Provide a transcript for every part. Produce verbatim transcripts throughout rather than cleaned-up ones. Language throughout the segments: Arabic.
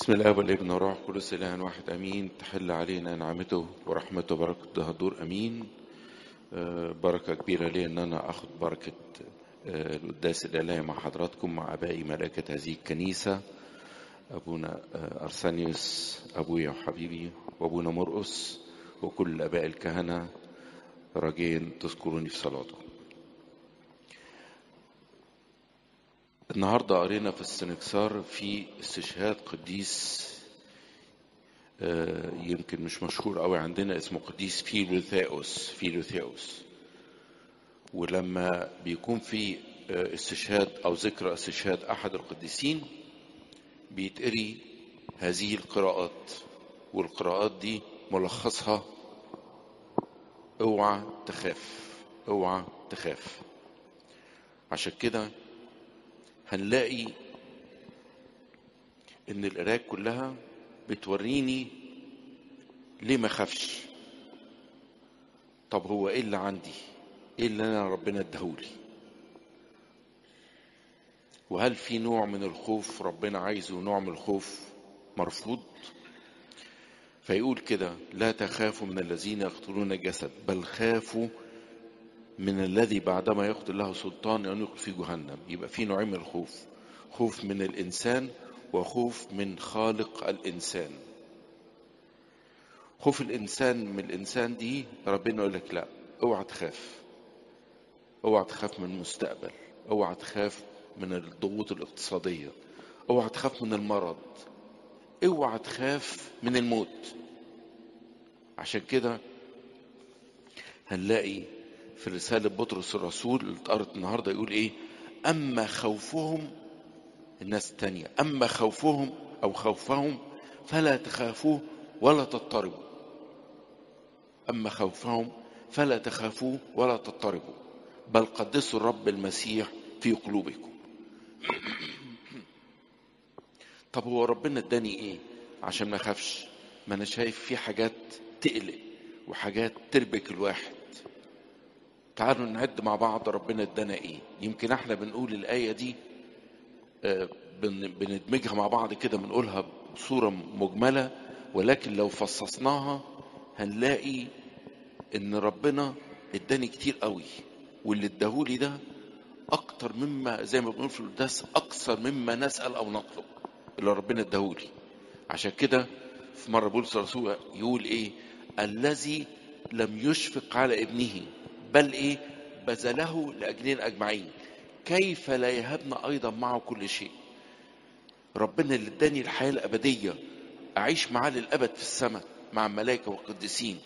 بسم الله والابن والروح القدس اله واحد امين. تحل علينا نعمته ورحمته وبركته هدور امين. آه، بركه كبيره لي ان انا اخد بركه آه، القداس الالهي مع حضراتكم، مع ابائي ملائكه هذه الكنيسه، ابونا آه، ارسانيوس ابويا وحبيبي، وابونا مرقس، وكل اباء الكهنه، راجين تذكروني في صلاتكم. النهارده قرينا في السنكسار في استشهاد قديس آه، يمكن مش مشهور قوي عندنا، اسمه قديس فيلوثاوس فيلوثاوس ولما بيكون في آه، استشهاد او ذكرى استشهاد احد القديسين بيتقري هذه القراءات، والقراءات دي ملخصها اوعى تخاف اوعى تخاف. عشان كده هنلاقي ان القراءة كلها بتوريني ليه ما خافش. طب هو ايه اللي عندي؟ ايه اللي انا ربنا اداهولي؟ وهل في نوع من الخوف ربنا عايزه ونوع من الخوف مرفوض؟ فيقول كده: لا تخافوا من الذين يقتلون الجسد، بل خافوا من الذي بعدما يقتل له سلطان ان يلقي في جهنم. يبقى في نوعين من الخوف: خوف من الانسان وخوف من خالق الانسان. خوف الانسان من الانسان دي ربنا يقول لك لا، اوعى تخاف، اوعى تخاف من المستقبل، اوعى تخاف من الضغوط الاقتصادية، اوعى تخاف من المرض، اوعى تخاف من الموت. عشان كده هنلاقي في رسالة بطرس الرسول اللي اتقرت النهاردة يقول ايه: اما خوفهم، الناس التانية، اما خوفهم او خوفهم فلا تخافوه ولا تضطربوا. اما خوفهم فلا تخافوا ولا تضطربوا، بل قدسوا الرب المسيح في قلوبكم. طب هو ربنا اداني ايه عشان ما اخافش؟ ما انا شايف في حاجات تقلق وحاجات تربك الواحد. تعالوا نعد مع بعض ربنا ادانا ايه. يمكن احنا بنقول الايه دي آه، بن- بندمجها مع بعض كده، بنقولها بصوره مجمله، ولكن لو فصصناها هنلاقي ان ربنا اداني كتير قوي، واللي اداهولي ده اكتر مما، زي ما بنقول في القداس، اكثر مما نسال او نطلب اللي ربنا اداهولي. عشان كده في مرة بولس الرسول يقول ايه: الذي لم يشفق على ابنه بل ايه بذله لاجلنا اجمعين، كيف لا يهبنا ايضا معه كل شيء. ربنا اللي اداني الحياة الابدية اعيش معاه للابد في السماء مع الملائكة والقديسين،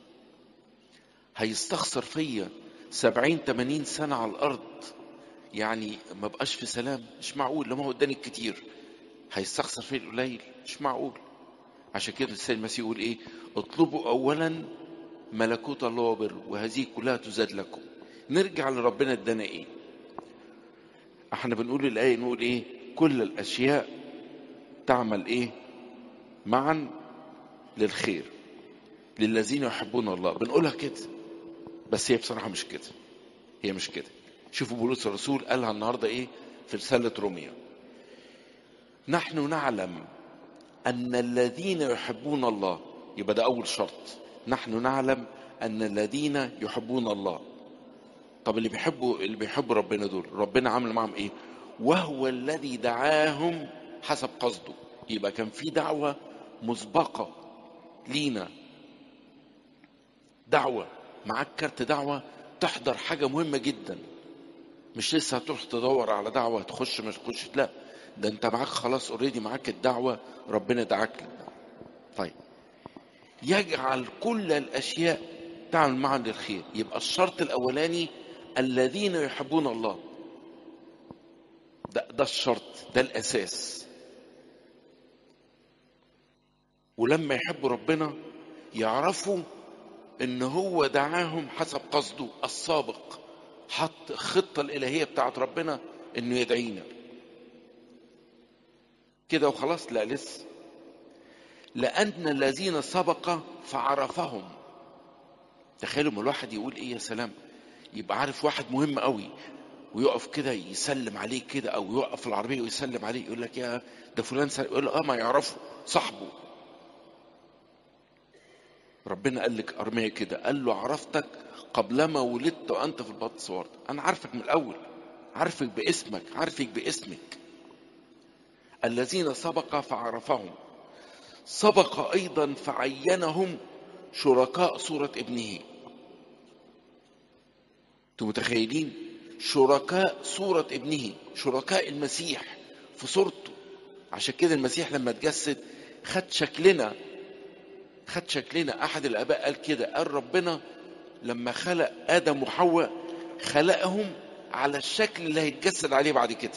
هيستخسر فيا سبعين تمانين سنة على الارض يعني ما بقاش في سلام؟ مش معقول. لما هو اداني الكتير هيستخسر فيا القليل؟ مش معقول. عشان كده السيد المسيح يقول ايه: اطلبوا اولا ملكوت الله وبره وهذه كلها تزاد لكم. نرجع لربنا ادانا ايه. احنا بنقول الايه، نقول ايه: كل الاشياء تعمل ايه معا للخير للذين يحبون الله. بنقولها كده، بس هي بصراحه مش كده. هي مش كده. شوفوا بولس الرسول قالها النهارده ايه في رساله روميا: نحن نعلم ان الذين يحبون الله. يبقى ده اول شرط، نحن نعلم ان الذين يحبون الله. طب اللي بيحبوا اللي بيحبوا ربنا دول ربنا عامل معهم ايه؟ وهو الذي دعاهم حسب قصده. يبقى كان في دعوة مسبقة لينا، دعوة معاك كارت دعوة تحضر حاجة مهمة جدا. مش لسه هتروح تدور على دعوة تخش مش تخش، لا، ده انت معاك خلاص اوريدي معاك الدعوة، ربنا دعاك للدعوة. طيب، يجعل كل الاشياء تعمل معا للخير. يبقى الشرط الاولاني الذين يحبون الله، ده, ده الشرط، ده الاساس. ولما يحبوا ربنا يعرفوا ان هو دعاهم حسب قصده السابق، حط خطة الالهية بتاعت ربنا انه يدعينا كده وخلاص. لا، لسه. لان الذين سبق فعرفهم. تخيلوا ما الواحد يقول ايه: يا سلام، يبقى عارف واحد مهم قوي ويقف كده يسلم عليه كده، او يوقف في العربيه ويسلم عليه، يقول لك يا ده فلان سلم، يقول له اه ما يعرفه صاحبه. ربنا قال لك ارميه كده، قال له عرفتك قبلما ولدت وانت في البطن صورت، انا عارفك من الاول، عارفك باسمك، عارفك باسمك. الذين سبق فعرفهم سبق ايضا فعينهم شركاء صورة ابنه. انتوا متخيلين؟ شركاء صورة ابنه، شركاء المسيح في صورته. عشان كده المسيح لما اتجسد خد شكلنا، خد شكلنا. احد الاباء قال كده، قال ربنا لما خلق ادم وحواء خلقهم على الشكل اللي هيتجسد عليه بعد كده.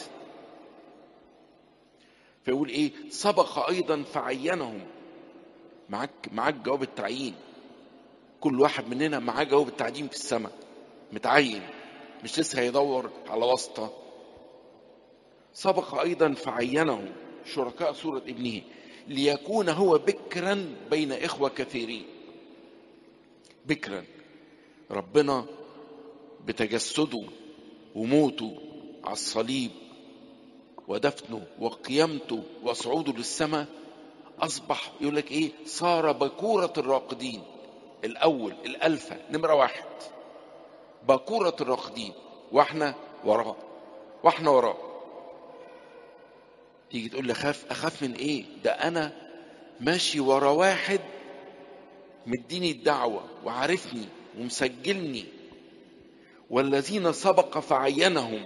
فيقول ايه؟ سبق ايضا فعينهم. معاك معاك جواب التعيين، كل واحد مننا معاه جواب التعيين في السماء، متعين، مش لسه هيدور على واسطة. سبق ايضا فعينهم شركاء صورة ابنه ليكون هو بكرا بين اخوة كثيرين. بكرا، ربنا بتجسده وموته على الصليب ودفنه وقيامته وصعوده للسماء اصبح، يقول لك ايه؟ صار بكورة الراقدين، الاول، الالفا، نمرة واحد، بكورة الراقدين، واحنا وراه، واحنا وراه. تيجي تقول لي اخاف، اخاف من ايه؟ ده انا ماشي ورا واحد مديني الدعوة وعارفني ومسجلني. والذين سبق فعينهم،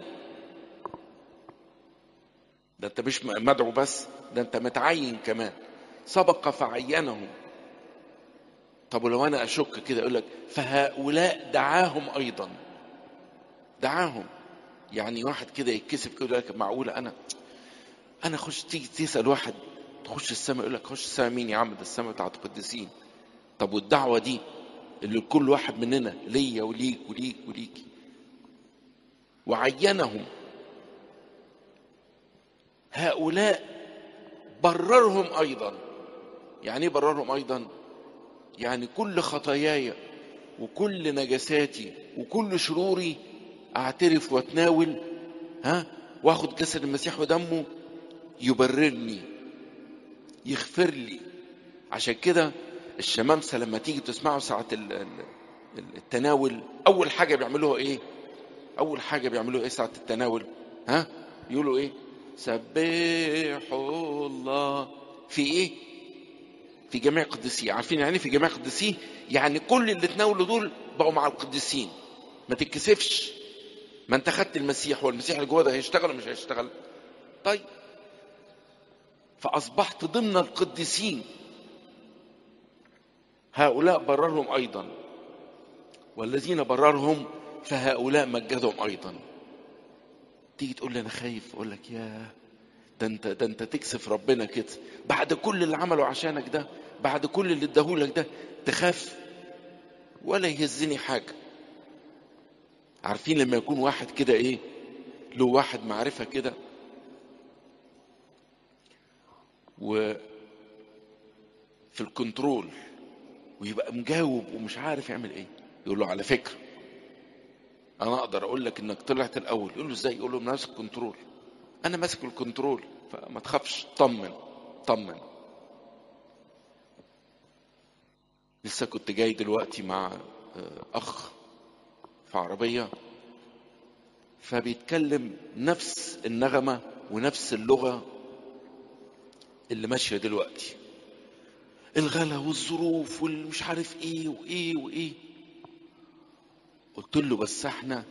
ده انت مش مدعو بس، ده انت متعين كمان. سبق فعينهم. طب ولو انا اشك كده، اقول لك فهؤلاء دعاهم ايضا. دعاهم يعني واحد كده يتكسف كده، يقول لك معقوله انا انا اخش؟ تيجي تسال واحد تخش السماء، يقول لك خش السماء مين يا عم؟ ده السماء بتاعت القديسين. طب والدعوه دي اللي كل واحد مننا ليا وليك وليك وليك، وعينهم. هؤلاء بررهم ايضا. يعني ايه بررهم ايضا؟ يعني كل خطاياي وكل نجاساتي وكل شروري اعترف واتناول، ها، واخد جسد المسيح ودمه يبررني، يغفر لي. عشان كده الشمامسة لما تيجي تسمعوا ساعة التناول، اول حاجة بيعملوها ايه؟ اول حاجة بيعملوها ايه ساعة التناول؟ ها، يقولوا ايه؟ سبحوا الله في ايه؟ في جميع قدسيه. عارفين يعني في جميع قدسيه؟ يعني كل اللي تناولوا دول بقوا مع القديسين. ما تتكسفش، ما انت خدت المسيح، والمسيح اللي جوه ده هيشتغل ولا مش هيشتغل؟ طيب، فاصبحت ضمن القديسين. هؤلاء بررهم ايضا، والذين بررهم فهؤلاء مجدهم ايضا. تيجي تقول لي انا خايف، اقول لك يا ده انت ده انت تكسف ربنا كده بعد كل اللي عمله عشانك ده، بعد كل اللي اداهولك ده تخاف؟ ولا يهزني حاجه. عارفين لما يكون واحد كده ايه، له واحد معرفه كده وفي الكنترول ويبقى مجاوب ومش عارف يعمل ايه، يقول له على فكره انا اقدر اقول لك انك طلعت الاول. يقول له ازاي؟ يقول له ماسك كنترول، انا ماسك الكنترول، فما تخافش، طمن طمن. لسه كنت جاي دلوقتي مع اخ في عربيه، فبيتكلم نفس النغمه ونفس اللغه اللي ماشيه دلوقتي، الغلا والظروف والمش عارف ايه وايه وايه. قلت له بس احنا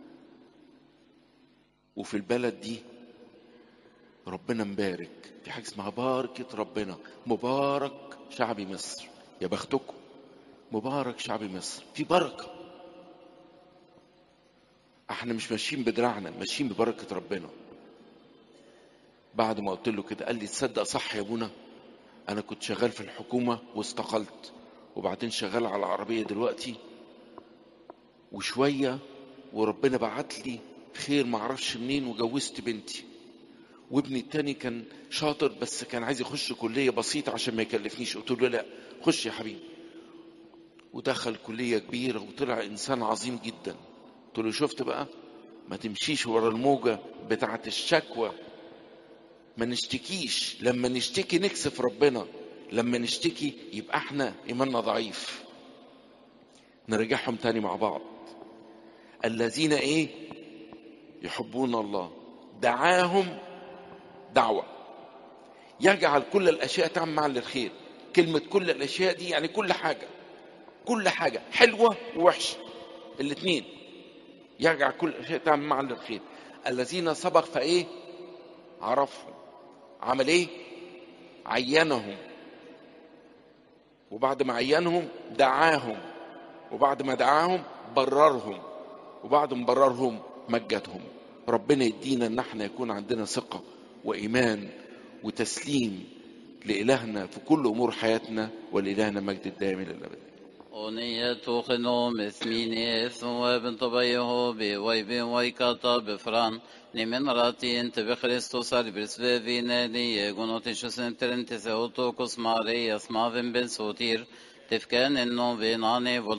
وفي البلد دي ربنا مبارك، في حاجه اسمها بركه ربنا. مبارك شعب مصر، يا بختكم، مبارك شعب مصر، في بركه. احنا مش ماشيين بدراعنا، ماشيين ببركه ربنا. بعد ما قلت له كده قال لي تصدق صح يا ابونا، انا كنت شغال في الحكومه واستقلت، وبعدين شغال على العربيه دلوقتي وشويه، وربنا بعت لي خير معرفش منين وجوزت بنتي، وابني التاني كان شاطر بس كان عايز يخش كليه بسيطه عشان ما يكلفنيش. قلت له لا، خش يا حبيبي. ودخل كليه كبيره وطلع انسان عظيم جدا. قلت له شفت بقى، ما تمشيش ورا الموجة بتاعت الشكوى. ما نشتكيش، لما نشتكي نكسف ربنا، لما نشتكي يبقى احنا ايماننا ضعيف. نرجعهم تاني مع بعض. الذين ايه؟ يحبون الله دعاهم دعوة يجعل كل الاشياء تعمل معا للخير. كلمة كل الاشياء دي يعني كل حاجة، كل حاجة حلوة ووحشة الاثنين، يجعل كل الاشياء تعمل معا للخير. الذين سبق فايه؟ عرفهم. عمل ايه؟ عينهم، وبعد ما عينهم دعاهم، وبعد ما دعاهم بررهم، وبعد ما بررهم مجدهم. ربنا يدينا ان احنا يكون عندنا ثقة وايمان وتسليم لإلهنا في كل امور حياتنا، ولإلهنا مجد الدائم الى الابد. أونية خنوم اسمينيث وابن طبيه بويب ويكاتا بفران لمن راتي انت بخريستوس البرسفيفين لي قنوتي شسن ترنتي سيوتو كسماري اسمافن بن سوتير تفكان انو بيناني